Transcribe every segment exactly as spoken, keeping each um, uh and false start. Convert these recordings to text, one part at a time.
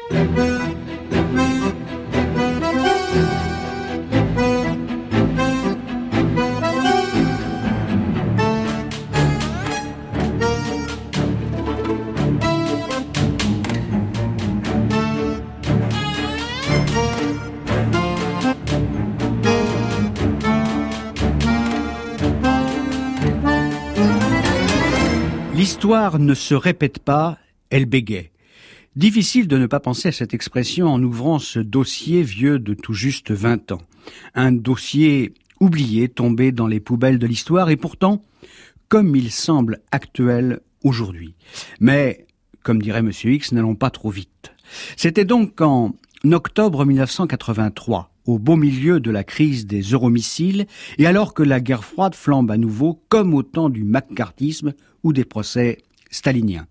L'histoire ne se répète pas, elle bégaye. Difficile de ne pas penser à cette expression en ouvrant ce dossier vieux de tout juste vingt ans. Un dossier oublié, tombé dans les poubelles de l'histoire, et pourtant, comme il semble actuel aujourd'hui. Mais, comme dirait Monsieur X, n'allons pas trop vite. C'était donc en octobre mille neuf cent quatre-vingt-trois, au beau milieu de la crise des euromissiles, et alors que la guerre froide flambe à nouveau, comme au temps du macarthisme ou des procès staliniens.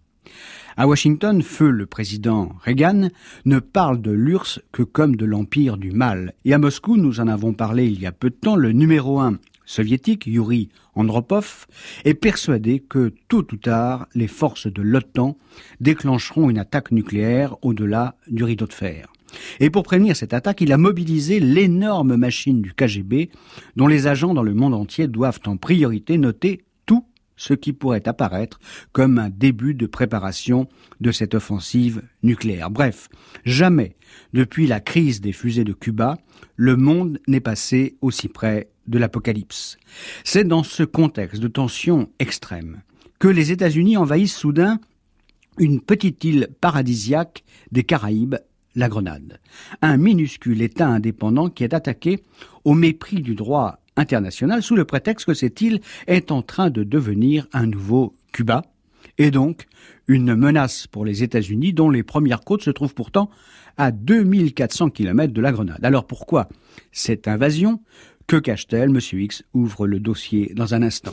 À Washington, feu le président Reagan ne parle de l'U R S S que comme de l'empire du mal. Et à Moscou, nous en avons parlé il y a peu de temps, le numéro un soviétique, Yuri Andropov, est persuadé que tôt ou tard, les forces de l'OTAN déclencheront une attaque nucléaire au-delà du rideau de fer. Et pour prévenir cette attaque, il a mobilisé l'énorme machine du K G B, dont les agents dans le monde entier doivent en priorité noter tout ce qui pourrait apparaître comme un début de préparation de cette offensive nucléaire. Bref, jamais, depuis la crise des fusées de Cuba, le monde n'est passé aussi près de l'apocalypse. C'est dans ce contexte de tension extrême que les États-Unis envahissent soudain une petite île paradisiaque des Caraïbes, la Grenade. Un minuscule État indépendant qui est attaqué au mépris du droit international sous le prétexte que cette île est en train de devenir un nouveau Cuba et donc une menace pour les États-Unis dont les premières côtes se trouvent pourtant à deux mille quatre cents kilomètres de la Grenade. Alors pourquoi cette invasion? Que cache-t-elle? Monsieur X ouvre le dossier dans un instant.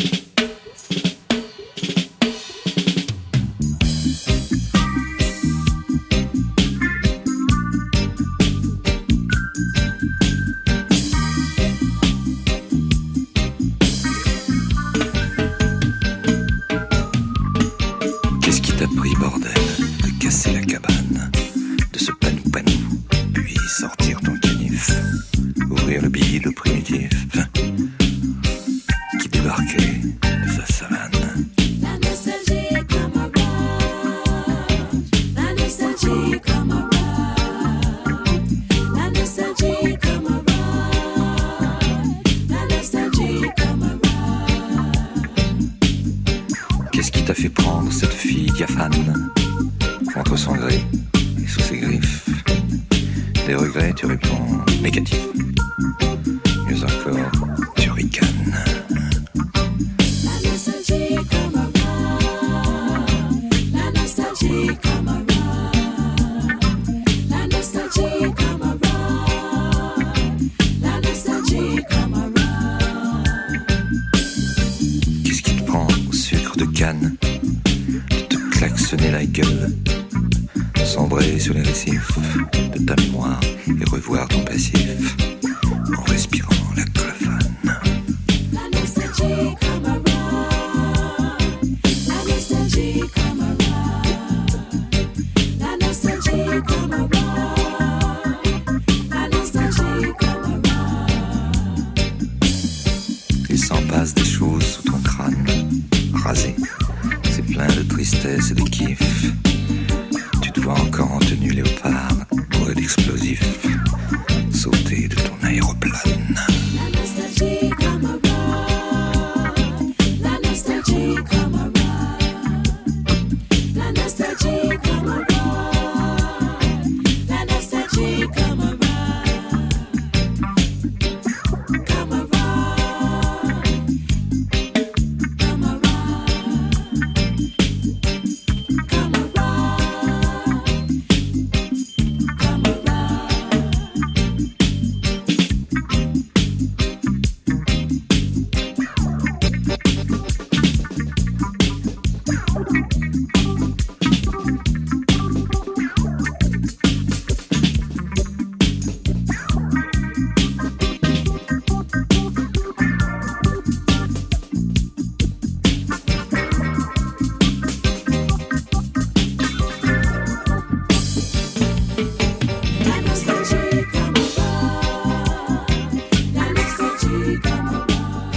Contre son gré et sous ses griffes. Des regrets, tu réponds négatif. Mieux encore, tu ricanes. La nostalgie comme un roi. La nostalgie comme un roi. La nostalgie comme un roi. La nostalgie comme un roi. Qu'est-ce qui te prend au sucre de canne? De te klaxonner la gueule, sombrer sur les récifs de ta mémoire et revoir ton passif en respirant la colophane. La nostalgie comme un roi. La nostalgie comme un roi. La nostalgie comme un roi. La nostalgie comme un roi. Il s'en passe des choses sous ton crâne, rasé. C'est plein de tristesse et de kiff. Tu te vois encore en tenue léopard, bourré d'explosifs, sauter de ton aéroplane. La nostalgie comme un roi. La nostalgie comme un roi. La nostalgie comme un roi. La nostalgie comme un roi. Comme un roi. Comme un roi. Comme un roi.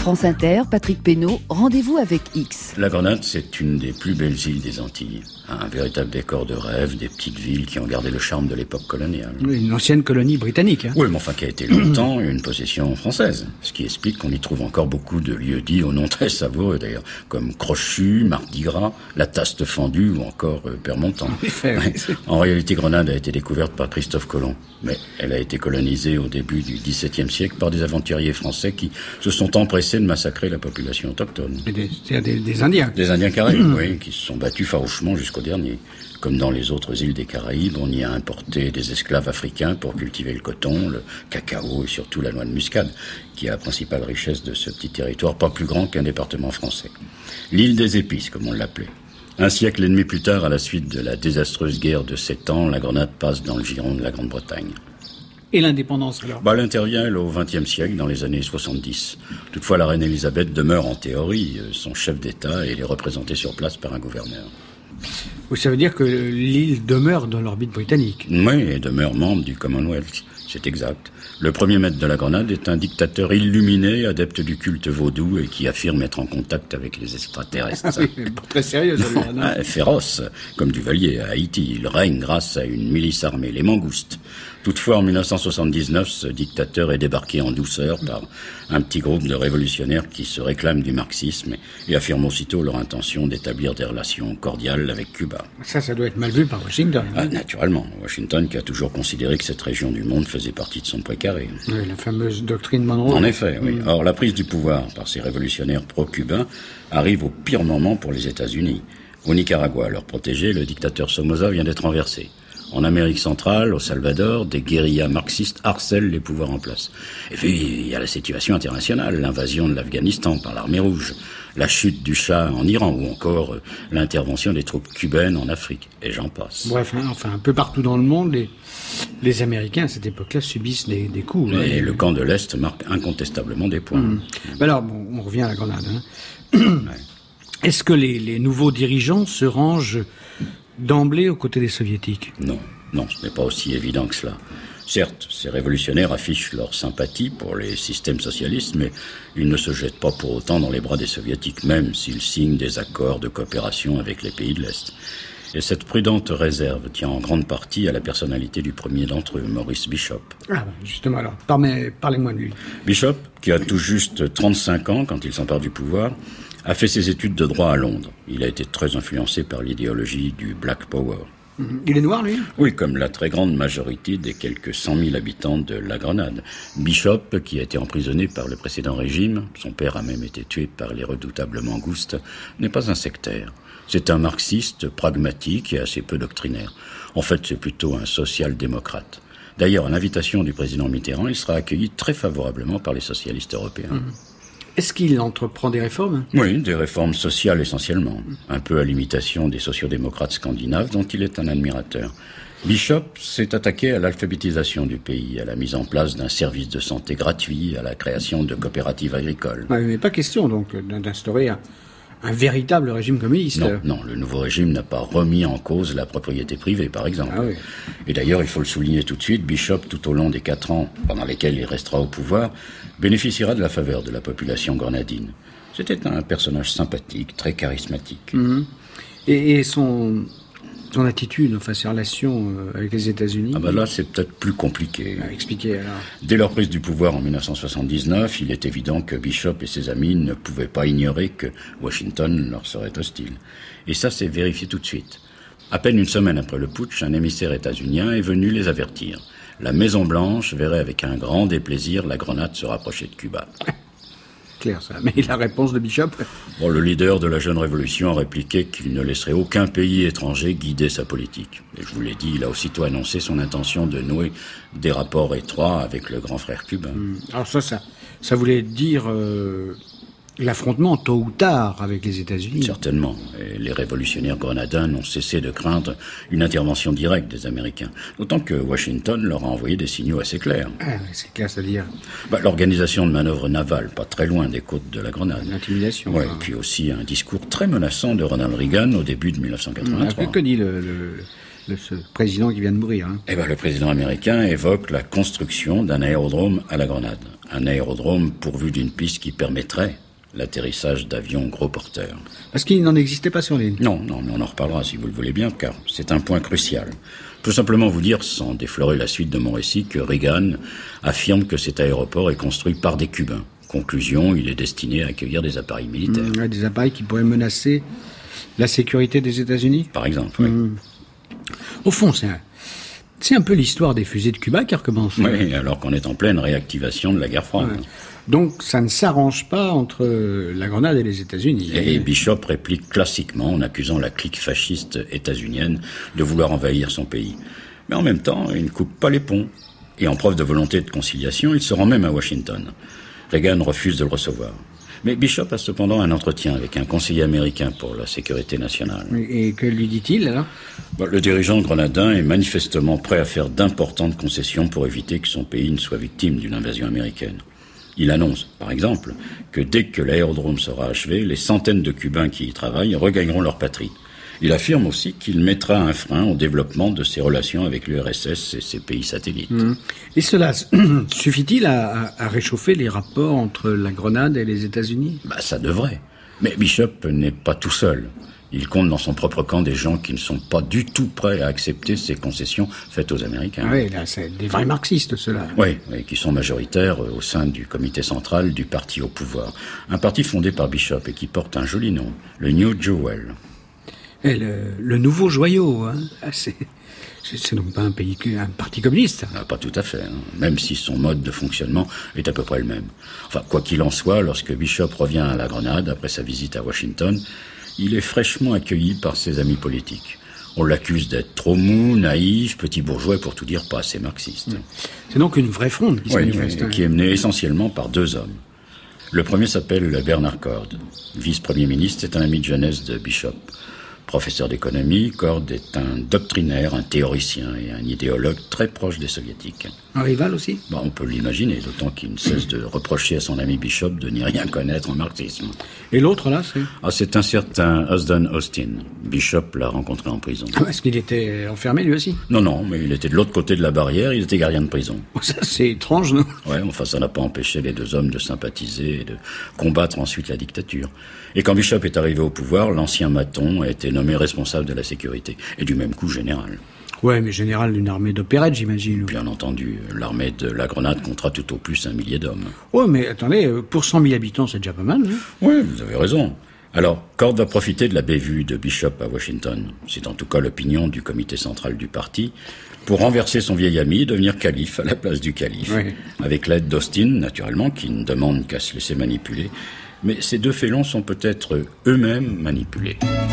France Inter, Patrick Pénaud, rendez-vous avec X. La Grenade, c'est une des plus belles îles des Antilles. Un véritable décor de rêve, des petites villes qui ont gardé le charme de l'époque coloniale. Oui, une ancienne colonie britannique. Hein. Oui, mais enfin qui a été longtemps une possession française. Ce qui explique qu'on y trouve encore beaucoup de lieux-dits au nom très savoureux d'ailleurs, comme Crochu, Mardi Gras, La Taste Fendue ou encore euh, Père-Montant. Ouais. En réalité, Grenade a été découverte par Christophe Colomb, mais elle a été colonisée au début du dix-septième siècle par des aventuriers français qui se sont empressés de massacrer la population autochtone. Et des, c'est des, des Indiens. Des Indiens Caraïbes, oui, qui se sont battus farouchement jusqu'au dernier. Comme dans les autres îles des Caraïbes, on y a importé des esclaves africains pour cultiver le coton, le cacao et surtout la noix de muscade, qui est la principale richesse de ce petit territoire, pas plus grand qu'un département français. L'île des épices, comme on l'appelait. Un siècle et demi plus tard, à la suite de la désastreuse guerre de Sept Ans, la Grenade passe dans le giron de la Grande-Bretagne. Et l'indépendance, alors? Bah, elle intervient, elle, au vingtième siècle, dans les années soixante-dix. Toutefois, la reine Elisabeth demeure, en théorie, son chef d'État et elle est représentée sur place par un gouverneur. Oui, ça veut dire que l'île demeure dans l'orbite britannique. Oui, et demeure membre du Commonwealth. C'est exact. Le premier maître de la Grenade est un dictateur illuminé, adepte du culte vaudou et qui affirme être en contact avec les extraterrestres. Ah oui, mais pas très sérieux, ça. Ah, féroce, comme Duvalier à Haïti. Il règne grâce à une milice armée, les Mangoustes. Toutefois, en mille neuf cent soixante-dix-neuf, ce dictateur est débarqué en douceur par un petit groupe de révolutionnaires qui se réclament du marxisme et affirment aussitôt leur intention d'établir des relations cordiales avec Cuba. Ça, ça doit être mal vu par Washington. Ah, naturellement. Washington qui a toujours considéré que cette région du monde faisait partie de son précaré. Oui, la fameuse doctrine Monroe. En effet, oui. Or, la prise du pouvoir par ces révolutionnaires pro-cubains arrive au pire moment pour les États-Unis. Au Nicaragua, leur protégé, le dictateur Somoza, vient d'être renversé. En Amérique centrale, au Salvador, des guérillas marxistes harcèlent les pouvoirs en place. Et puis, il y a la situation internationale, l'invasion de l'Afghanistan par l'armée rouge, la chute du Shah en Iran, ou encore euh, l'intervention des troupes cubaines en Afrique, et j'en passe. Bref, hein, enfin, un peu partout dans le monde, les, les Américains, à cette époque-là, subissent des, des coups. Et hein. le camp de l'Est marque incontestablement des points. Mmh. Mais alors, bon, on revient à la Grenade. Hein. Ouais. Est-ce que les, les nouveaux dirigeants se rangent d'emblée aux côtés des soviétiques? Non, non, ce n'est pas aussi évident que cela. Certes, ces révolutionnaires affichent leur sympathie pour les systèmes socialistes, mais ils ne se jettent pas pour autant dans les bras des soviétiques, même s'ils signent des accords de coopération avec les pays de l'Est. Et cette prudente réserve tient en grande partie à la personnalité du premier d'entre eux, Maurice Bishop. Ah, justement, alors, parlez, parlez-moi de lui. Bishop, qui a tout juste trente-cinq ans quand il s'empare du pouvoir, a fait ses études de droit à Londres. Il a été très influencé par l'idéologie du Black Power. Il est noir, lui? Oui, comme la très grande majorité des quelques cent mille habitants de la Grenade. Bishop, qui a été emprisonné par le précédent régime, son père a même été tué par les redoutables Mangoustes, n'est pas un sectaire. C'est un marxiste pragmatique et assez peu doctrinaire. En fait, c'est plutôt un social-démocrate. D'ailleurs, à l'invitation du président Mitterrand, il sera accueilli très favorablement par les socialistes européens. Mmh. Est-ce qu'il entreprend des réformes? Oui, des réformes sociales essentiellement, un peu à l'imitation des sociodémocrates scandinaves dont il est un admirateur. Bishop s'est attaqué à l'alphabétisation du pays, à la mise en place d'un service de santé gratuit, à la création de coopératives agricoles. Ouais, mais pas question donc d'instaurer un, un véritable régime communiste. Non, non, le nouveau régime n'a pas remis en cause la propriété privée, par exemple. Ah oui. Et d'ailleurs, il faut le souligner tout de suite, Bishop, tout au long des quatre ans pendant lesquels il restera au pouvoir, bénéficiera de la faveur de la population grenadine. C'était un personnage sympathique, très charismatique. Mmh. Et, et son, son attitude, enfin ses relations avec les États-Unis? Ah ben là, c'est peut-être plus compliqué. Ah, expliquez alors. Dès leur prise du pouvoir en mille neuf cent soixante-dix-neuf, il est évident que Bishop et ses amis ne pouvaient pas ignorer que Washington leur serait hostile. Et ça, c'est vérifié tout de suite. À peine une semaine après le putsch, un émissaire états-unien est venu les avertir. La Maison-Blanche verrait avec un grand déplaisir la Grenade se rapprocher de Cuba. Clair ça, mais la réponse de Bishop? Bon, le leader de la jeune révolution a répliqué qu'il ne laisserait aucun pays étranger guider sa politique. Et je vous l'ai dit, il a aussitôt annoncé son intention de nouer des rapports étroits avec le grand frère cubain. Mmh. Alors ça, ça, ça voulait dire euh, l'affrontement tôt ou tard avec les États-Unis. Certainement. Et les révolutionnaires grenadins n'ont cessé de craindre une intervention directe des Américains. D'autant que Washington leur a envoyé des signaux assez clairs. Ah, c'est clair, c'est-à-dire bah, l'organisation de manœuvres navales, pas très loin des côtes de la Grenade. L'intimidation. Ouais, hein. Et puis aussi un discours très menaçant de Ronald Reagan au début de mille neuf cent quatre-vingt-trois. Mmh. Que dit le, le, le ce président qui vient de mourir hein? Eh ben, le président américain évoque la construction d'un aérodrome à la Grenade. un aérodrome pourvu d'une piste qui permettrait l'atterrissage d'avions gros porteurs. Parce qu'il n'en existait pas sur l'île. Non, non, mais on en reparlera si vous le voulez bien, car c'est un point crucial. Je peux simplement vous dire, sans déflorer la suite de mon récit, que Reagan affirme que cet aéroport est construit par des Cubains. Conclusion, il est destiné à accueillir des appareils militaires. Mmh, ouais, des appareils qui pourraient menacer la sécurité des États-Unis. Par exemple, oui. Mmh. Au fond, c'est un, c'est un peu l'histoire des fusées de Cuba qui recommence. Oui, alors qu'on est en pleine réactivation de la guerre froide. Ouais. Donc, ça ne s'arrange pas entre la Grenade et les États-Unis. Et Bishop réplique classiquement en accusant la clique fasciste états-unienne de vouloir envahir son pays. Mais en même temps, il ne coupe pas les ponts. Et en preuve de volonté de conciliation, il se rend même à Washington. Reagan refuse de le recevoir. Mais Bishop a cependant un entretien avec un conseiller américain pour la sécurité nationale. Et que lui dit-il, alors ? Bon, le dirigeant grenadin est manifestement prêt à faire d'importantes concessions pour éviter que son pays ne soit victime d'une invasion américaine. Il annonce, par exemple, que dès que l'aérodrome sera achevé, les centaines de Cubains qui y travaillent regagneront leur patrie. Il affirme aussi qu'il mettra un frein au développement de ses relations avec l'U R S S et ses pays satellites. Mmh. Et cela suffit-il à, à, à réchauffer les rapports entre la Grenade et les États-Unis ? Bah, ça devrait. Mais Bishop n'est pas tout seul. Il compte dans son propre camp des gens qui ne sont pas du tout prêts à accepter ces concessions faites aux Américains. Ah oui, là, c'est des vrais marxistes, ceux-là. Oui, et qui sont majoritaires au sein du comité central du parti au pouvoir. Un parti fondé par Bishop et qui porte un joli nom, le New Jewel. Et le, le nouveau joyau, hein. Ah, c'est, c'est, c'est donc pas un, pays, un parti communiste. Ah, pas tout à fait, hein. Même si son mode de fonctionnement est à peu près le même. Enfin, quoi qu'il en soit, lorsque Bishop revient à la Grenade après sa visite à Washington, il est fraîchement accueilli par ses amis politiques. On l'accuse d'être trop mou, naïf, petit bourgeois et pour tout dire pas assez marxiste. C'est donc une vraie fronde qui se oui, manifeste. Oui, qui est menée essentiellement par deux hommes. Le premier s'appelle Bernard Cord. Vice-premier ministre, c'est un ami de jeunesse de Bishop. Professeur d'économie, Cord est un doctrinaire, un théoricien et un idéologue très proche des soviétiques. Un rival aussi ? Bon, on peut l'imaginer, d'autant qu'il ne cesse de reprocher à son ami Bishop de n'y rien connaître en marxisme. Et l'autre, là, c'est ? Ah, c'est un certain Huston Austin. Bishop l'a rencontré en prison. Est-ce qu'il était enfermé, lui aussi ? Non, non, mais il était de l'autre côté de la barrière, il était gardien de prison. Ça, c'est étrange, non ? Ouais, enfin, ça n'a pas empêché les deux hommes de sympathiser et de combattre ensuite la dictature. Et quand Bishop est arrivé au pouvoir, l'ancien maton a été nommé responsable de la sécurité, et du même coup général. Ouais, mais général d'une armée d'opérette, j'imagine. Bien entendu, l'armée de la Grenade comptera tout au plus un millier d'hommes. Ouais, mais attendez, pour cent mille habitants, c'est déjà pas mal, hein ? Oui, vous avez raison. Alors, Cord va profiter de la bévue de Bishop à Washington, c'est en tout cas l'opinion du comité central du parti, pour renverser son vieil ami et devenir calife à la place du calife. Oui. Avec l'aide d'Austin, naturellement, qui ne demande qu'à se laisser manipuler. Mais ces deux félons sont peut-être eux-mêmes manipulés.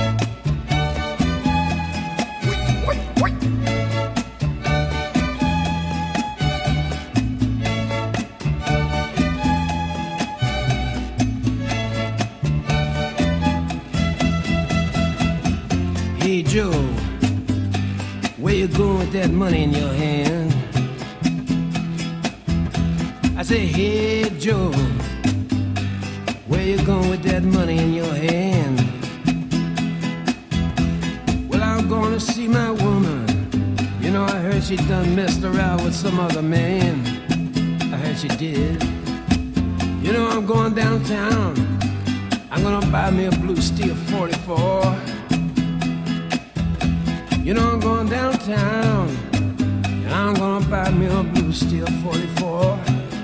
Hey Joe, where you going with that money in your hand? I say, hey Joe, where you going with that money in your hand? Well, I'm gonna see my woman. You know, I heard she done messed around with some other man. I heard she did. You know, I'm going downtown. I'm gonna buy me a blue steel forty-four. You know, I'm going downtown. And I'm gonna buy me a blue steel forty-four.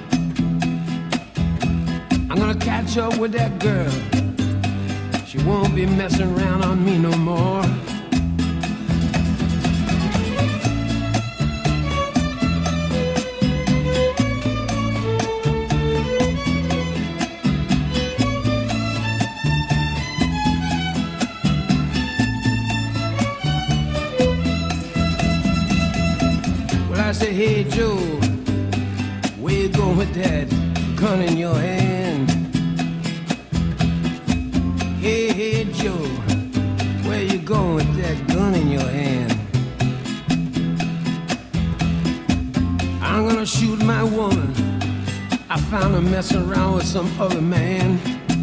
I'm gonna catch up with that girl. She won't be messing around on me no more. Well, I say, hey Joe, where you going with that gun in your hand? Hey, hey, Joe, where you going with that gun in your hand? I'm gonna shoot my woman. I found her messing around with some other man.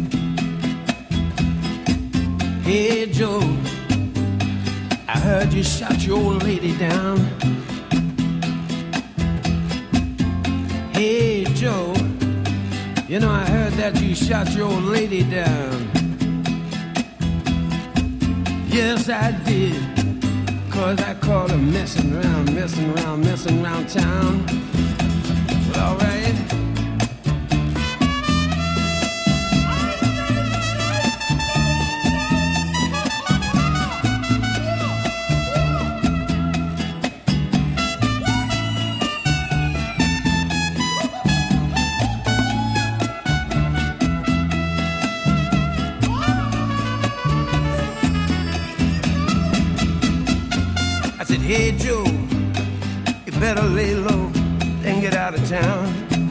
Hey, Joe, I heard you shot your old lady down. Hey, Joe, You know, I heard that you shot your old lady down. Yes, I did. Cause I caught her messing around, messing around, messing around town. Well, all right. Hey Joe, you better lay low and get out of town.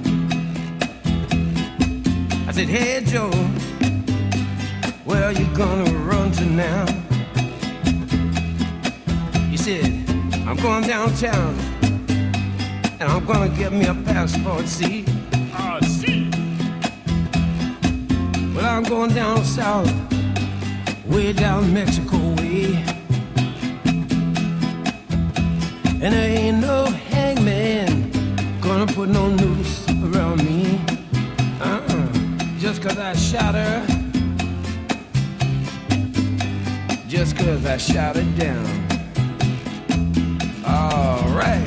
I said, hey Joe, where are you gonna run to now? He said, I'm going downtown and I'm gonna get me a passport, see? Oh, see? Well, I'm going down south, way down Mexico way. And there ain't no hangman gonna put no noose around me. Uh-uh. Just cause I shot her. Just cause I shot her down. All right.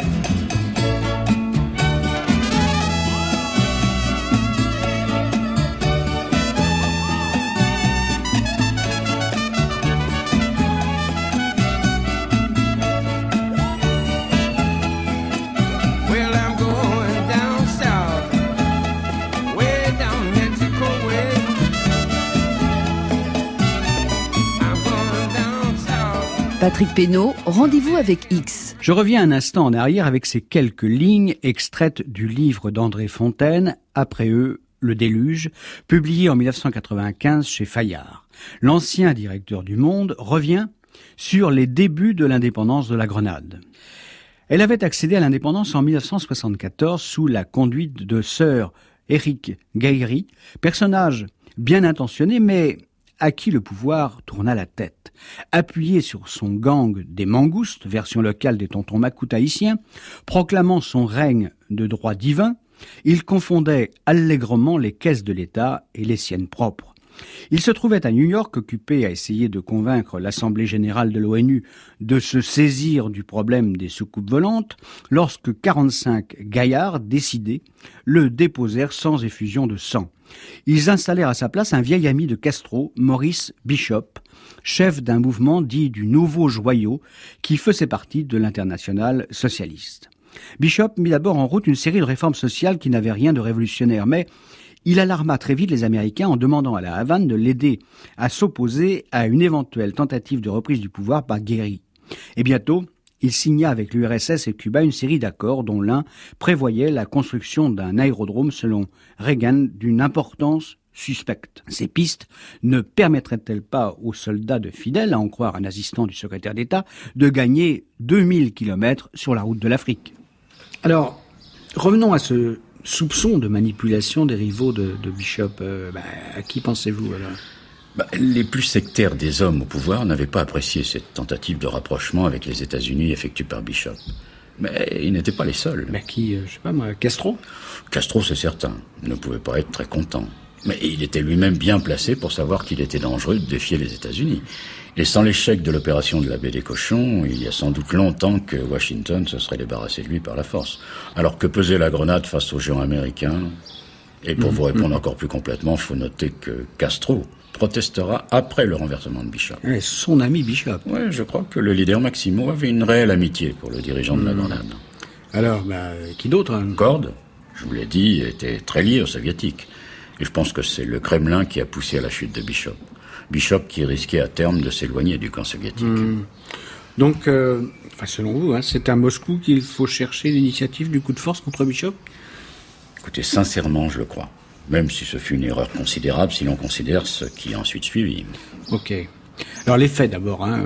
Patrick Pénaud, rendez-vous avec X. Je reviens un instant en arrière avec ces quelques lignes extraites du livre d'André Fontaine, Après eux, le déluge, publié en dix-neuf cent quatre-vingt-quinze chez Fayard. L'ancien directeur du Monde revient sur les débuts de l'indépendance de la Grenade. Elle avait accédé à l'indépendance en dix-neuf cent soixante-quatorze sous la conduite de Sir Éric Gaillery, personnage bien intentionné mais à qui le pouvoir tourna la tête. Appuyé sur son gang des mangoustes, version locale des tontons macoutes haïtiens, proclamant son règne de droit divin, il confondait allègrement les caisses de l'État et les siennes propres. Il se trouvait à New York, occupé à essayer de convaincre l'Assemblée générale de l'ONU de se saisir du problème des soucoupes volantes, lorsque quarante-cinq gaillards décidés le déposèrent sans effusion de sang. Ils installèrent à sa place un vieil ami de Castro, Maurice Bishop, chef d'un mouvement dit du Nouveau Joyau, qui faisait partie de l'Internationale socialiste. Bishop mit d'abord en route une série de réformes sociales qui n'avaient rien de révolutionnaire, mais il alarma très vite les Américains en demandant à la Havane de l'aider à s'opposer à une éventuelle tentative de reprise du pouvoir par Guéry. Et bientôt, il signa avec l'U R S S et Cuba une série d'accords dont l'un prévoyait la construction d'un aérodrome selon Reagan d'une importance suspecte. Ces pistes ne permettraient-elles pas aux soldats de Fidel, à en croire un assistant du secrétaire d'État, de gagner deux mille kilomètres sur la route de l'Afrique? Alors, revenons à ce soupçon de manipulation des rivaux de, de Bishop. Euh, bah, à qui pensez-vous alors? Bah, les plus sectaires des hommes au pouvoir n'avaient pas apprécié cette tentative de rapprochement avec les États-Unis effectuée par Bishop. Mais ils n'étaient pas les seuls. Mais qui, euh, je sais pas moi, Castro? Castro, c'est certain, ne pouvait pas être très content. Mais il était lui-même bien placé pour savoir qu'il était dangereux de défier les États-Unis. Et sans l'échec de l'opération de la baie des Cochons, il y a sans doute longtemps que Washington se serait débarrassé de lui par la force. Alors que pesait la Grenade face aux géants américains? Et pour mmh, vous répondre mmh. encore plus complètement, faut noter que Castro protestera après le renversement de Bishop. Et son ami Bishop. Oui, je crois que le leader Maximo avait une réelle amitié pour le dirigeant mmh. de la Grenade. Alors, bah, qui d'autre hein? Cord, je vous l'ai dit, était très lié aux soviétiques. Et je pense que c'est le Kremlin qui a poussé à la chute de Bishop. Bishop qui risquait à terme de s'éloigner du camp soviétique. Mmh. Donc, euh, enfin, selon vous, hein, c'est à Moscou qu'il faut chercher l'initiative du coup de force contre Bishop? Écoutez, sincèrement, je le crois. Même si ce fut une erreur considérable si l'on considère ce qui a ensuite suivi. Ok. Alors les faits d'abord. Hein.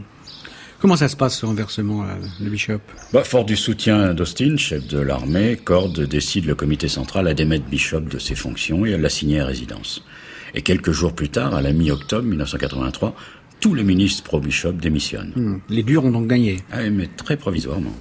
Comment ça se passe ce renversement là, de Bishop? Bah, fort du soutien d'Austin, chef de l'armée, Cord décide le comité central à démettre Bishop de ses fonctions et à l'assigner à résidence. Et quelques jours plus tard, à la mi-octobre dix-neuf cent quatre-vingt-trois, tous les ministres pro-Bishop démissionnent. Mmh. Les durs ont donc gagné. Ah, mais très provisoirement.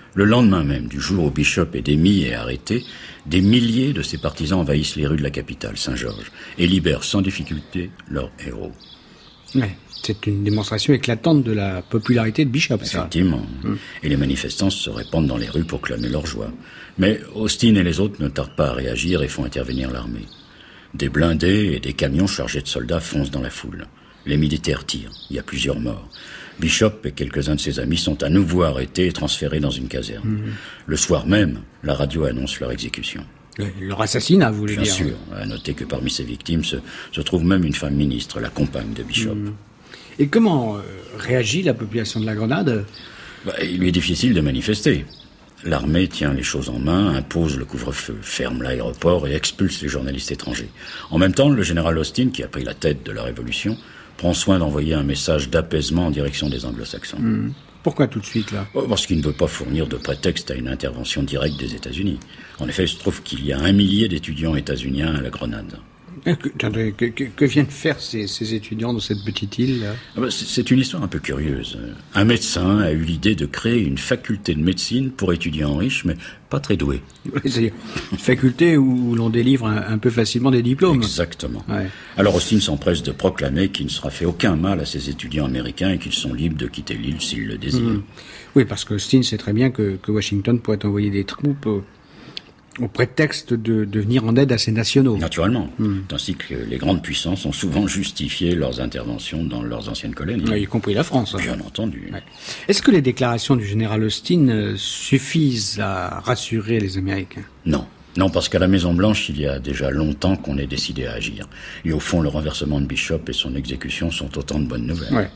Le lendemain même, du jour où Bishop est démis et arrêté, des milliers de ses partisans envahissent les rues de la capitale, Saint-Georges, et libèrent sans difficulté leur héros. Ouais, c'est une démonstration éclatante de la popularité de Bishop, ça. Effectivement. Hum. Et les manifestants se répandent dans les rues pour clamer leur joie. Mais Austin et les autres ne tardent pas à réagir et font intervenir l'armée. Des blindés et des camions chargés de soldats foncent dans la foule. Les militaires tirent. Il y a plusieurs morts. Bishop et quelques-uns de ses amis sont à nouveau arrêtés et transférés dans une caserne. Mmh. Le soir même, la radio annonce leur exécution. Le, leur assassinat, vous voulez Bien dire? Bien sûr. À noter que parmi ces victimes se, se trouve même une femme ministre, la compagne de Bishop. Mmh. Et comment euh, réagit la population de la Grenade? Bah, il lui est difficile de manifester. L'armée tient les choses en main, impose le couvre-feu, ferme l'aéroport et expulse les journalistes étrangers. En même temps, le général Austin, qui a pris la tête de la révolution, prend soin d'envoyer un message d'apaisement en direction des anglo-saxons. Mmh. Pourquoi tout de suite, là? Parce qu'il ne veut pas fournir de prétexte à une intervention directe des États-Unis. En effet, il se trouve qu'il y a un millier d'étudiants états-uniens à la Grenade. Que, que, que, que viennent faire ces, ces étudiants dans cette petite île là? Ah bah, c'est une histoire un peu curieuse. Un médecin a eu l'idée de créer une faculté de médecine pour étudiants riches, mais pas très doués. C'est-à-dire une faculté où l'on délivre un, un peu facilement des diplômes. Exactement. Ouais. Alors Austin s'empresse de proclamer qu'il ne sera fait aucun mal à ces étudiants américains et qu'ils sont libres de quitter l'île s'ils le désirent. Mmh. Oui, parce que Austin sait très bien que, que Washington pourrait envoyer des troupes au, au prétexte de, de venir en aide à ses nationaux. Naturellement. Mmh. Ainsi que les grandes puissances ont souvent justifié leurs interventions dans leurs anciennes colonies. Oui, y compris la France. Bien hein. entendu. Ouais. Est-ce que les déclarations du général Austin euh, suffisent à rassurer les Américains? Non. Non, parce qu'à la Maison-Blanche, il y a déjà longtemps qu'on est décidé à agir. Et au fond, le renversement de Bishop et son exécution sont autant de bonnes nouvelles. Ouais.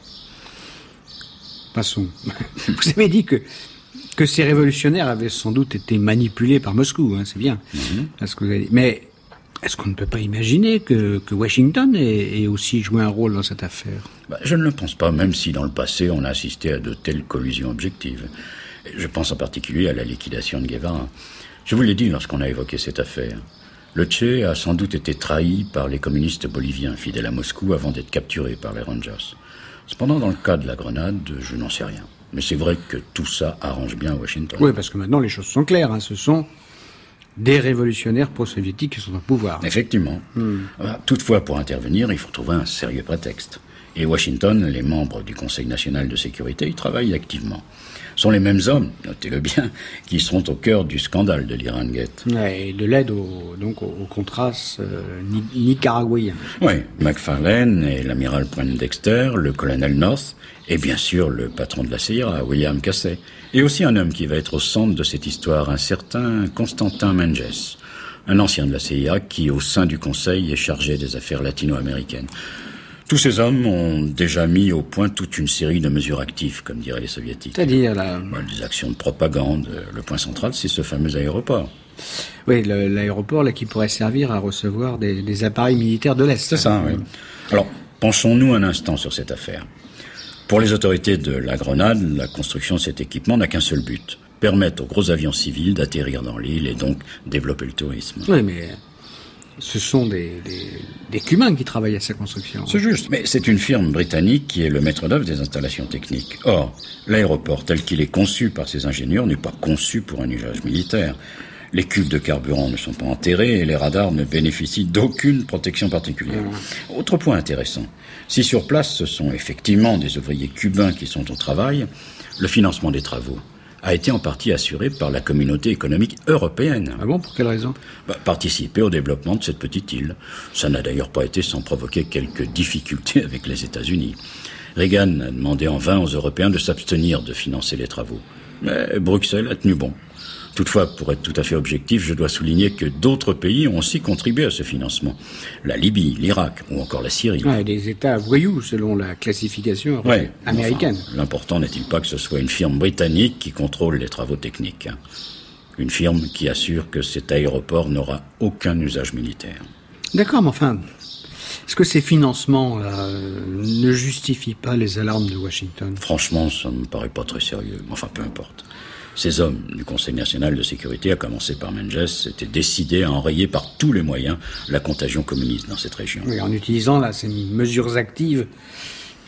Passons. Vous avez dit que que ces révolutionnaires avaient sans doute été manipulés par Moscou, hein, c'est bien. Mm-hmm. Ce que vous avez dit. Mais est-ce qu'on ne peut pas imaginer que, que Washington ait, ait aussi joué un rôle dans cette affaire? Bah, je ne le pense pas, même si dans le passé on a assisté à de telles collusions objectives. Je pense en particulier à la liquidation de Guevara. Je vous l'ai dit lorsqu'on a évoqué cette affaire. Le Che a sans doute été trahi par les communistes boliviens fidèles à Moscou avant d'être capturé par les Rangers. Cependant, dans le cas de la Grenade, je n'en sais rien. Mais c'est vrai que tout ça arrange bien Washington. Oui, parce que maintenant les choses sont claires. Hein. Ce sont des révolutionnaires pro-soviétiques qui sont au pouvoir. Effectivement. Hmm. Toutefois, pour intervenir, il faut trouver un sérieux prétexte. Et Washington, les membres du Conseil national de sécurité, y travaillent activement. Ce sont les mêmes hommes, notez-le bien, qui seront au cœur du scandale de l'Irangate. Ouais, et de l'aide au, donc au, au Contras euh, nicaraguayen. Oui, McFarlane et l'amiral Poindexter, le colonel North, et bien sûr le patron de la C I A, William Casey. Et aussi un homme qui va être au centre de cette histoire, un certain Constantin Menges, un ancien de la C I A qui, au sein du Conseil, est chargé des affaires latino-américaines. Tous ces hommes ont déjà mis au point toute une série de mesures actives, comme diraient les soviétiques. C'est-à-dire la... Des actions de propagande. Le point central, c'est ce fameux aéroport. Oui, le, l'aéroport là qui pourrait servir à recevoir des, des appareils militaires de l'Est. C'est ça, oui. Alors, penchons-nous un instant sur cette affaire. Pour les autorités de la Grenade, la construction de cet équipement n'a qu'un seul but. Permettre aux gros avions civils d'atterrir dans l'île et donc développer le tourisme. Oui, mais... ce sont des, des, des Cubains qui travaillent à sa construction. C'est juste, mais c'est une firme britannique qui est le maître d'œuvre des installations techniques. Or, l'aéroport tel qu'il est conçu par ses ingénieurs n'est pas conçu pour un usage militaire. Les cuves de carburant ne sont pas enterrés et les radars ne bénéficient d'aucune protection particulière. Mmh. Autre point intéressant, si sur place ce sont effectivement des ouvriers cubains qui sont au travail, le financement des travaux a été en partie assuré par la communauté économique européenne. Ah bon, pour quelle raison? Bah, participer au développement de cette petite île. Ça n'a d'ailleurs pas été sans provoquer quelques difficultés avec les États-Unis. Reagan a demandé en vain aux Européens de s'abstenir de financer les travaux. Mais Bruxelles a tenu bon. Toutefois, pour être tout à fait objectif, je dois souligner que d'autres pays ont aussi contribué à ce financement. La Libye, l'Irak ou encore la Syrie. Ouais, des États voyous, selon la classification ouais, américaine. Enfin, l'important n'est-il pas que ce soit une firme britannique qui contrôle les travaux techniques. Une firme qui assure que cet aéroport n'aura aucun usage militaire. D'accord, mais enfin, est-ce que ces financements euh, ne justifient pas les alarmes de Washington? Franchement, ça me paraît pas très sérieux. Enfin, peu importe. Ces hommes du Conseil national de sécurité, à commencer par Menges, étaient décidés à enrayer par tous les moyens la contagion communiste dans cette région. Oui, en utilisant là, ces mesures actives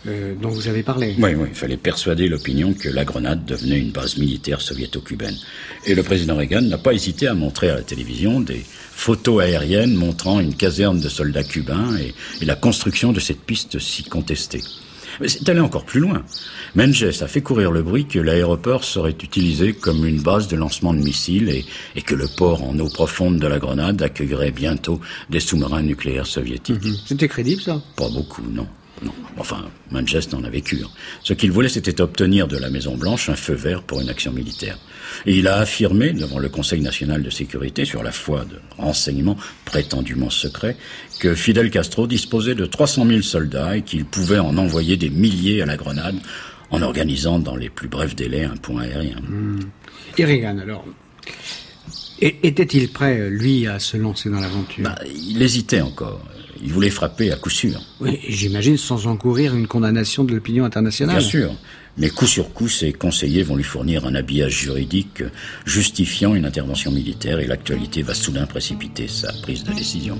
euh, dont vous avez parlé. Oui, oui, il fallait persuader l'opinion que la Grenade devenait une base militaire soviéto-cubaine. Et le président Reagan n'a pas hésité à montrer à la télévision des photos aériennes montrant une caserne de soldats cubains et, et la construction de cette piste si contestée. Mais c'est allé encore plus loin. Menges a fait courir le bruit que l'aéroport serait utilisé comme une base de lancement de missiles et, et que le port en eau profonde de la Grenade accueillerait bientôt des sous-marins nucléaires soviétiques. Mmh. C'était crédible, ça? Pas beaucoup, non. Non. Enfin, Menges n'en avait cure. Ce qu'il voulait, c'était obtenir de la Maison-Blanche un feu vert pour une action militaire. Et il a affirmé devant le Conseil national de sécurité, sur la foi de renseignements prétendument secrets, que Fidel Castro disposait de trois cent mille soldats et qu'il pouvait en envoyer des milliers à la Grenade en organisant dans les plus brefs délais un pont aérien. Mmh. Et Reagan, alors, était-il prêt, lui, à se lancer dans l'aventure? Bah, il hésitait encore. Il voulait frapper à coup sûr. Oui, j'imagine sans encourir une condamnation de l'opinion internationale. Bien sûr. Mais coup sur coup, ses conseillers vont lui fournir un habillage juridique justifiant une intervention militaire et l'actualité va soudain précipiter sa prise de décision.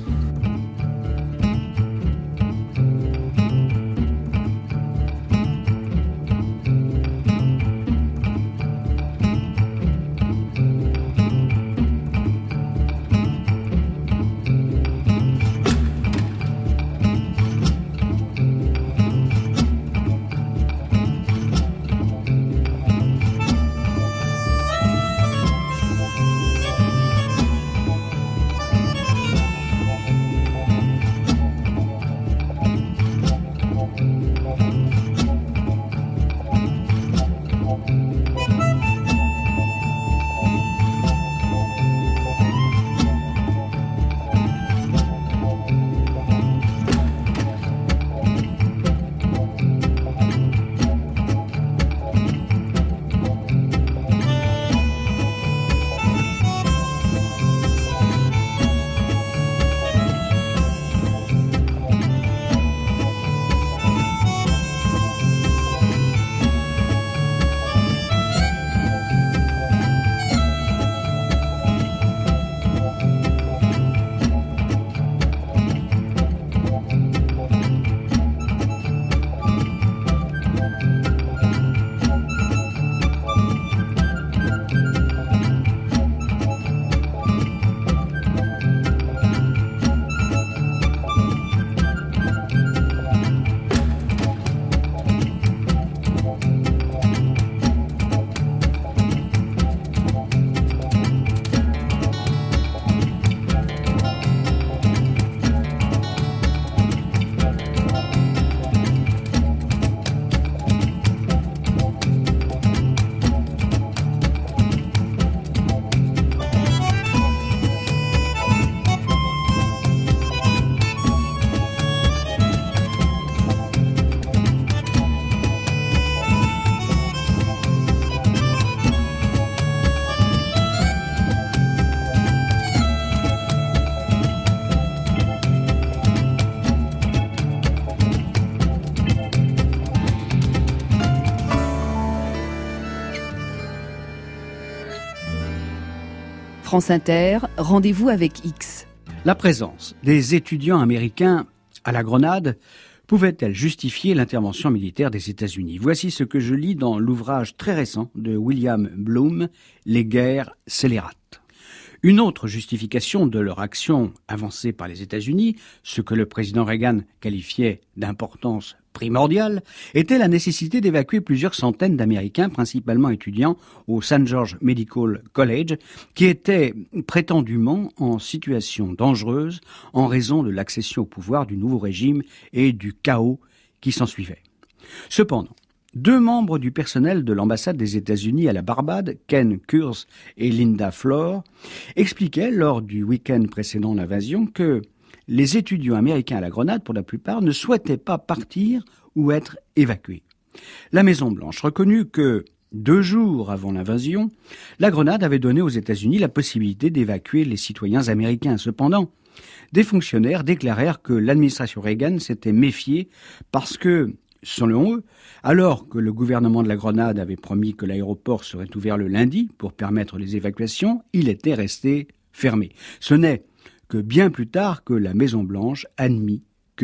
France Inter, rendez-vous avec X. La présence des étudiants américains à la Grenade pouvait-elle justifier l'intervention militaire des États-Unis? Voici ce que je lis dans l'ouvrage très récent de William Bloom, Les guerres scélérates. Une autre justification de leur action avancée par les États-Unis, ce que le président Reagan qualifiait d'importance primordiale, était la nécessité d'évacuer plusieurs centaines d'Américains, principalement étudiants au Saint George Medical College, qui étaient prétendument en situation dangereuse en raison de l'accession au pouvoir du nouveau régime et du chaos qui s'ensuivait. Cependant, deux membres du personnel de l'ambassade des États-Unis à la Barbade, Ken Kurz et Linda Flor, expliquaient lors du week-end précédant l'invasion que les étudiants américains à la Grenade, pour la plupart, ne souhaitaient pas partir ou être évacués. La Maison-Blanche reconnut que, deux jours avant l'invasion, la Grenade avait donné aux États-Unis la possibilité d'évacuer les citoyens américains. Cependant, des fonctionnaires déclarèrent que l'administration Reagan s'était méfiée parce que, selon eux, alors que le gouvernement de la Grenade avait promis que l'aéroport serait ouvert le lundi pour permettre les évacuations, il était resté fermé. Ce n'est que bien plus tard que la Maison-Blanche admit que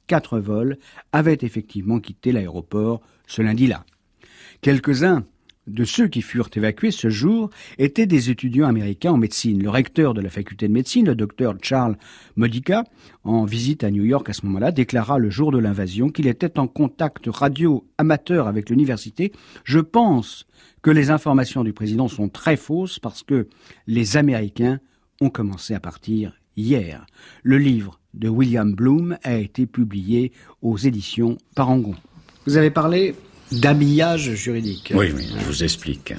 quatre vols avaient effectivement quitté l'aéroport ce lundi-là. Quelques-uns de ceux qui furent évacués ce jour étaient des étudiants américains en médecine. Le recteur de la faculté de médecine, le docteur Charles Modica, en visite à New York à ce moment-là, déclara le jour de l'invasion qu'il était en contact radio amateur avec l'université. Je pense que les informations du président sont très fausses parce que les Américains ont commencé à partir hier. Le livre de William Bloom a été publié aux éditions Parangon. Vous avez parlé d'habillage juridique. Oui, oui, je vous explique.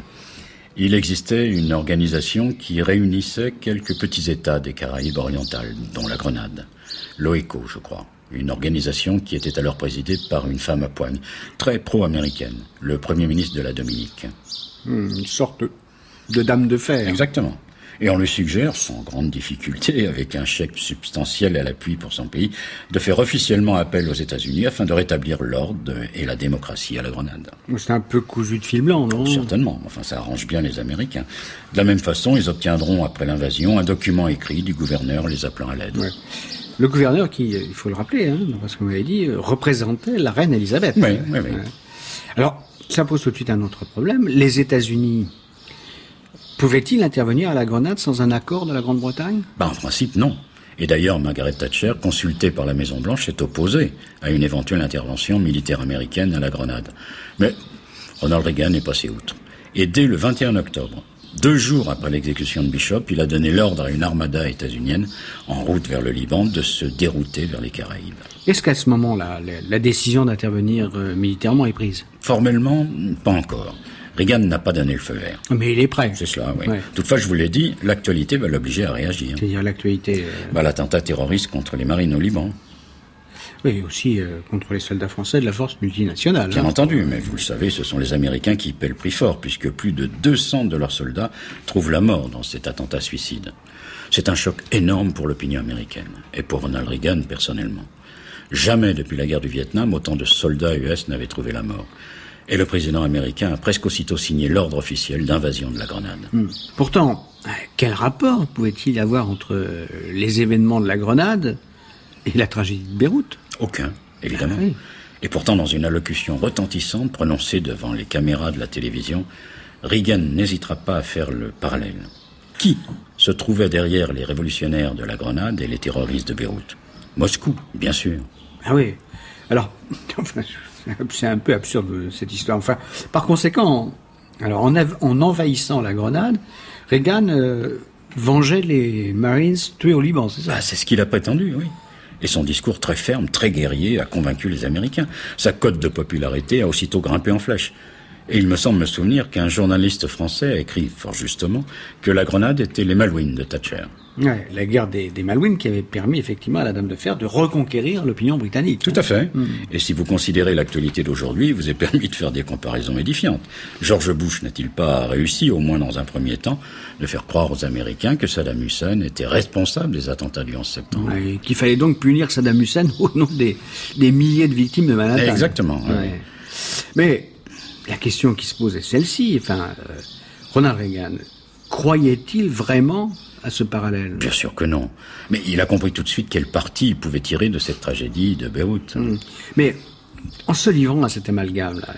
Il existait une organisation qui réunissait quelques petits États des Caraïbes orientales, dont la Grenade. L'OECO, je crois. Une organisation qui était alors présidée par une femme à poigne, très pro-américaine, le Premier ministre de la Dominique. Hmm, une sorte de dame de fer. Exactement. Et on lui suggère, sans grande difficulté, avec un chèque substantiel à l'appui pour son pays, de faire officiellement appel aux États-Unis afin de rétablir l'ordre et la démocratie à la Grenade. C'est un peu cousu de fil blanc, non ? Certainement. Enfin, ça arrange bien les Américains. De la même façon, ils obtiendront, après l'invasion, un document écrit du gouverneur les appelant à l'aide. Ouais. Le gouverneur qui, il faut le rappeler, hein, parce que vous m'avez dit, représentait la reine Elisabeth. Oui, oui, oui. Alors, ça pose tout de suite un autre problème. Les États-Unis pouvaient-ils intervenir à la Grenade sans un accord de la Grande-Bretagne ? Ben, en principe, non. Et d'ailleurs, Margaret Thatcher, consultée par la Maison-Blanche, est opposée à une éventuelle intervention militaire américaine à la Grenade. Mais Ronald Reagan est passé outre. Et dès le vingt et un octobre, deux jours après l'exécution de Bishop, il a donné l'ordre à une armada états-unienne en route vers le Liban de se dérouter vers les Caraïbes. Est-ce qu'à ce moment-là, la, la décision d'intervenir euh, militairement est prise ? Formellement, pas encore. Reagan n'a pas donné le feu vert. Mais il est prêt. C'est cela, oui. Ouais. Toutefois, je vous l'ai dit, l'actualité va l'obliger à réagir. C'est-à-dire l'actualité... Euh... Bah, l'attentat terroriste contre les marines au Liban. Oui, aussi euh, contre les soldats français de la force multinationale. Bien hein. entendu, mais vous le savez, ce sont les Américains qui paient le prix fort, puisque plus de deux cents de leurs soldats trouvent la mort dans cet attentat suicide. C'est un choc énorme pour l'opinion américaine, et pour Ronald Reagan personnellement. Jamais depuis la guerre du Vietnam, autant de soldats U S n'avaient trouvé la mort. Et le président américain a presque aussitôt signé l'ordre officiel d'invasion de la Grenade. Hum. Pourtant, quel rapport pouvait-il y avoir entre les événements de la Grenade et la tragédie de Beyrouth ? Aucun, évidemment. Ah oui. Et pourtant, dans une allocution retentissante prononcée devant les caméras de la télévision, Reagan n'hésitera pas à faire le parallèle. Qui se trouvait derrière les révolutionnaires de la Grenade et les terroristes de Beyrouth ? Moscou, bien sûr. Ah oui. Alors, enfin, c'est un peu absurde cette histoire. Enfin, par conséquent, alors en, av- en envahissant la Grenade, Reagan euh, vengeait les Marines tués au Liban, c'est ça ? Bah, c'est ce qu'il a prétendu, oui. Et son discours très ferme, très guerrier, a convaincu les Américains. Sa cote de popularité a aussitôt grimpé en flèche. Et il me semble me souvenir qu'un journaliste français a écrit, fort justement, que la Grenade était les Malouines de Thatcher. Ouais, la guerre des, des Malouines qui avait permis effectivement à la Dame de Fer de reconquérir l'opinion britannique. Tout à fait. Mmh. Et si vous considérez l'actualité d'aujourd'hui, vous est permis de faire des comparaisons édifiantes. George Bush n'a-t-il pas réussi, au moins dans un premier temps, de faire croire aux Américains que Saddam Hussein était responsable des attentats du onze septembre ? Ouais, qu'il fallait donc punir Saddam Hussein au nom des, des milliers de victimes de Manhattan. Exactement. Ouais. Ouais. Mais la question qui se pose est celle-ci. Enfin, euh, Ronald Reagan, croyait-il vraiment à ce parallèle ? Bien sûr que non. Mais il a compris tout de suite quel parti il pouvait tirer de cette tragédie de Beyrouth. Mmh. Mais en se livrant à cet amalgame-là,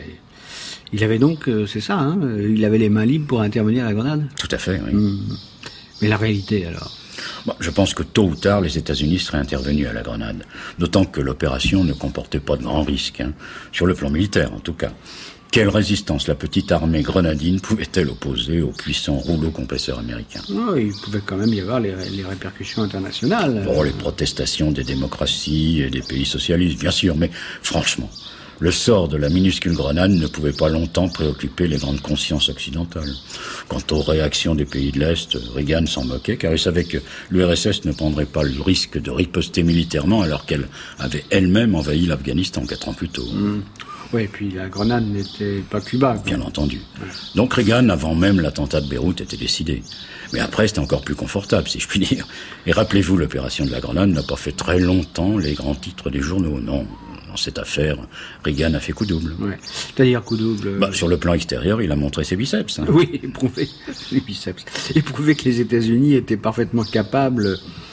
il avait donc, euh, c'est ça, hein, il avait les mains libres pour intervenir à la Grenade ? Tout à fait, oui. Mmh. Mais la réalité, alors ? Bon, je pense que tôt ou tard, les États-Unis seraient intervenus à la Grenade. D'autant que l'opération ne comportait pas de grands risques, hein, sur le plan militaire en tout cas. Quelle résistance la petite armée grenadine pouvait-elle opposer aux puissants rouleaux compresseurs américains ? Oh, il pouvait quand même y avoir les, les répercussions internationales. Bon, les protestations des démocraties et des pays socialistes, bien sûr, mais franchement, le sort de la minuscule Grenade ne pouvait pas longtemps préoccuper les grandes consciences occidentales. Quant aux réactions des pays de l'Est, Reagan s'en moquait, car il savait que l'U R S S ne prendrait pas le risque de riposter militairement alors qu'elle avait elle-même envahi l'Afghanistan quatre ans plus tôt. Mmh. Oui, et puis la Grenade n'était pas Cuba. Quoi. Bien entendu. Donc Reagan, avant même l'attentat de Beyrouth, était décidé. Mais après, c'était encore plus confortable, si je puis dire. Et rappelez-vous, l'opération de la Grenade n'a pas fait très longtemps les grands titres des journaux. Non, dans cette affaire, Reagan a fait coup double. Ouais. C'est-à-dire coup double... Bah, sur le plan extérieur, il a montré ses biceps. Hein. Oui, éprouvé les biceps. Éprouvé que les États-Unis étaient parfaitement capables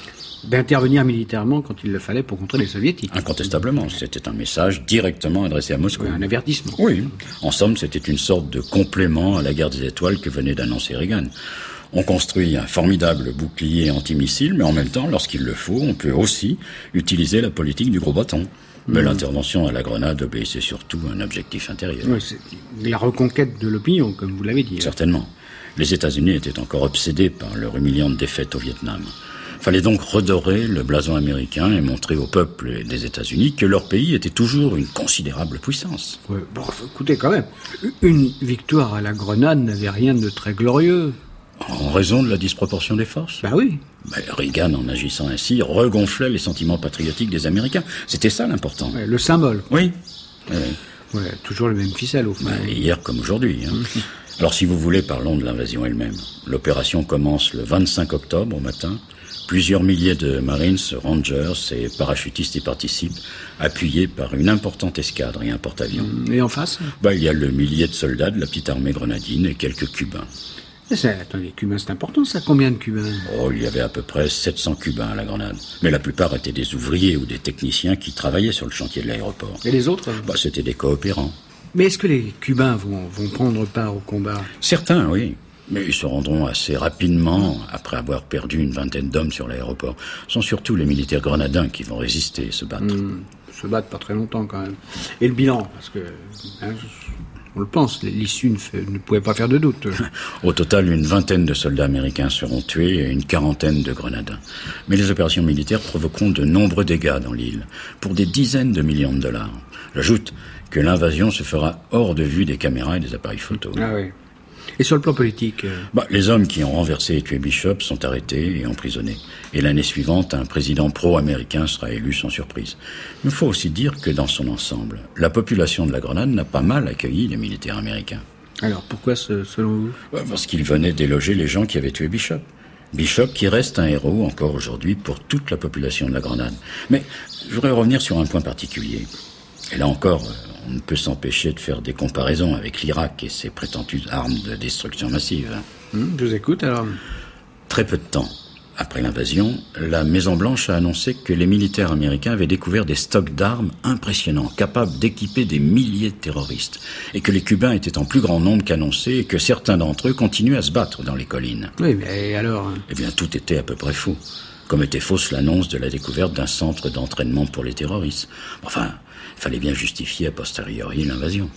d'intervenir militairement quand il le fallait pour contrer les soviétiques. Incontestablement, c'était un message directement adressé à Moscou. Oui, un avertissement. Oui, en somme, c'était une sorte de complément à la guerre des étoiles que venait d'annoncer Reagan. On construit un formidable bouclier antimissile, mais en même temps, lorsqu'il le faut, on peut aussi utiliser la politique du gros bâton. Mais mmh. l'intervention à la Grenade obéissait surtout à un objectif intérieur. Oui, c'est la reconquête de l'opinion, comme vous l'avez dit. Certainement. Les États-Unis étaient encore obsédés par leur humiliante défaite au Vietnam. Fallait donc redorer le blason américain et montrer au peuple des États-Unis que leur pays était toujours une considérable puissance. Ouais, bon, écoutez, quand même, une victoire à la Grenade n'avait rien de très glorieux. En raison de la disproportion des forces ? Bah oui. Ben, Reagan, en agissant ainsi, regonflait les sentiments patriotiques des Américains. C'était ça l'important. Ouais, le symbole. Oui. Euh, ouais, toujours le même ficelle au fond. Ben, hier comme aujourd'hui. Hein. Alors si vous voulez, parlons de l'invasion elle-même. L'opération commence le vingt-cinq octobre au matin. Plusieurs milliers de Marines, Rangers et parachutistes y participent, appuyés par une importante escadre et un porte-avions. Et en face ? Ben, il y a le millier de soldats de la petite armée grenadine et quelques Cubains. Ça, attendez, Cubains, c'est important, ça. Combien de Cubains ? Oh, il y avait à peu près sept cents Cubains à la Grenade. Mais la plupart étaient des ouvriers ou des techniciens qui travaillaient sur le chantier de l'aéroport. Et les autres ? Bah, c'était des coopérants. Mais est-ce que les Cubains vont, vont prendre part au combat ? Certains, oui. Mais ils se rendront assez rapidement, après avoir perdu une vingtaine d'hommes sur l'aéroport. Ce sont surtout les militaires grenadins qui vont résister et se battre. Mmh, se battre pas très longtemps, quand même. Et le bilan, parce que... Hein, on le pense, l'issue ne, fait, ne pouvait pas faire de doute. Au total, une vingtaine de soldats américains seront tués et une quarantaine de Grenadins. Mais les opérations militaires provoqueront de nombreux dégâts dans l'île, pour des dizaines de millions de dollars. J'ajoute que l'invasion se fera hors de vue des caméras et des appareils photo. Ah oui. Et sur le plan politique euh... bah, les hommes qui ont renversé et tué Bishop sont arrêtés et emprisonnés. Et l'année suivante, un président pro-américain sera élu sans surprise. Il faut aussi dire que dans son ensemble, la population de la Grenade n'a pas mal accueilli les militaires américains. Alors, pourquoi ce, selon vous ? bah, Parce qu'ils venaient déloger les gens qui avaient tué Bishop. Bishop qui reste un héros encore aujourd'hui pour toute la population de la Grenade. Mais je voudrais revenir sur un point particulier. Et là encore, on ne peut s'empêcher de faire des comparaisons avec l'Irak et ses prétendues armes de destruction massive. Mmh, je vous écoute alors. Très peu de temps après l'invasion, la Maison-Blanche a annoncé que les militaires américains avaient découvert des stocks d'armes impressionnants, capables d'équiper des milliers de terroristes, et que les Cubains étaient en plus grand nombre qu'annoncé, et que certains d'entre eux continuaient à se battre dans les collines. Oui, mais alors... Eh bien, tout était à peu près faux. Comme était fausse l'annonce de la découverte d'un centre d'entraînement pour les terroristes. Enfin, il fallait bien justifier a posteriori l'invasion.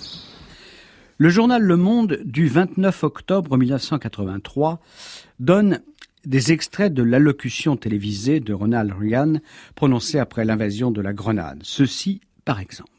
Le journal Le Monde du vingt-neuf octobre mille neuf cent quatre-vingt-trois donne des extraits de l'allocution télévisée de Ronald Reagan prononcée après l'invasion de la Grenade. Ceci, par exemple.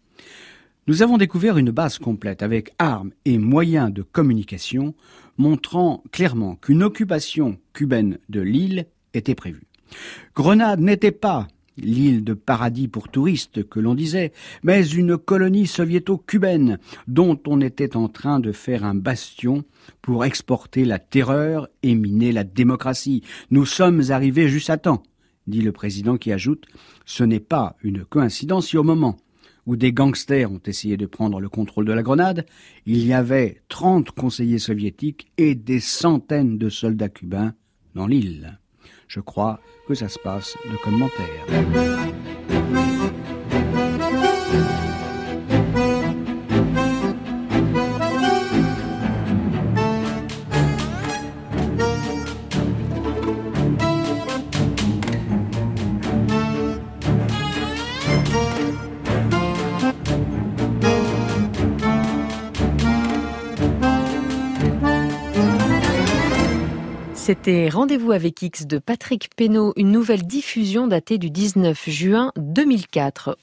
Nous avons découvert une base complète avec armes et moyens de communication montrant clairement qu'une occupation cubaine de l'île était prévue. Grenade n'était pas l'île de paradis pour touristes que l'on disait, mais une colonie soviéto-cubaine dont on était en train de faire un bastion pour exporter la terreur et miner la démocratie. Nous sommes arrivés juste à temps, dit le président qui ajoute « Ce n'est pas une coïncidence si au moment où des gangsters ont essayé de prendre le contrôle de la Grenade, il y avait trente conseillers soviétiques et des centaines de soldats cubains dans l'île. » Je crois que ça se passe de commentaires. C'était Rendez-vous avec X de Patrick Pénaud, une nouvelle diffusion datée du dix-neuf juin deux mille quatre.